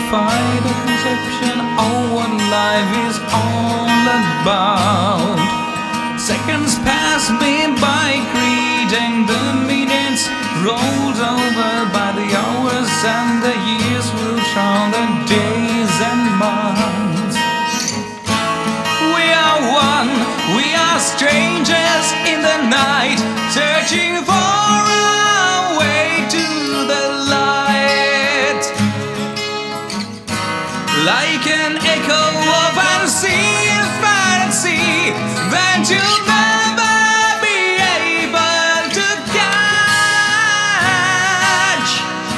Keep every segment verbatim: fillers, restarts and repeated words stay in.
clarify the conception of what life is all about. Seconds pass me by, greeting the minutes, rolled over by the hours, and the years will drown the days and months. We are one, we are strangers in the night, searching for our way to the light. Like an echo of unseen fantasy that you'll never be able to catch.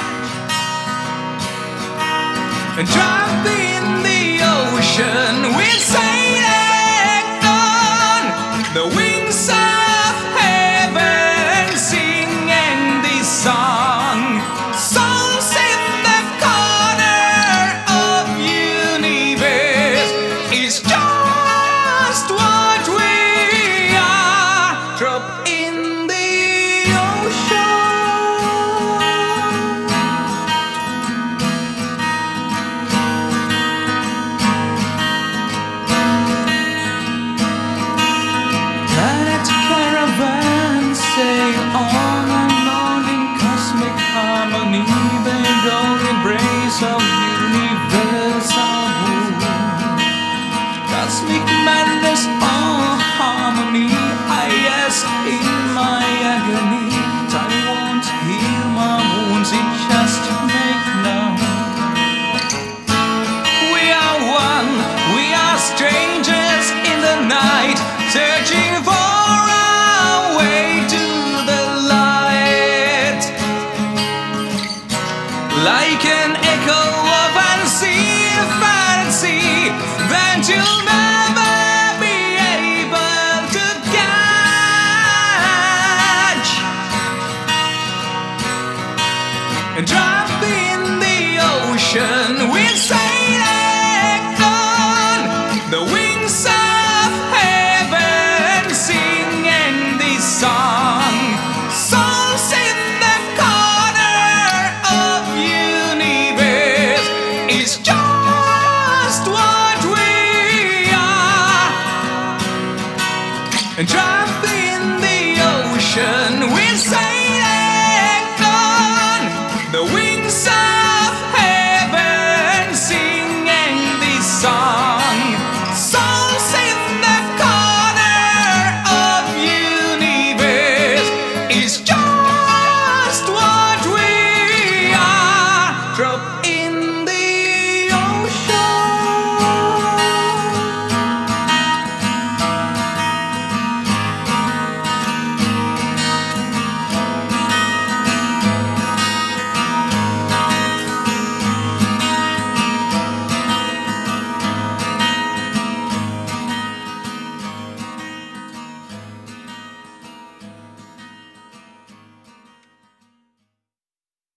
Drop in the ocean, we're sailing on the wings of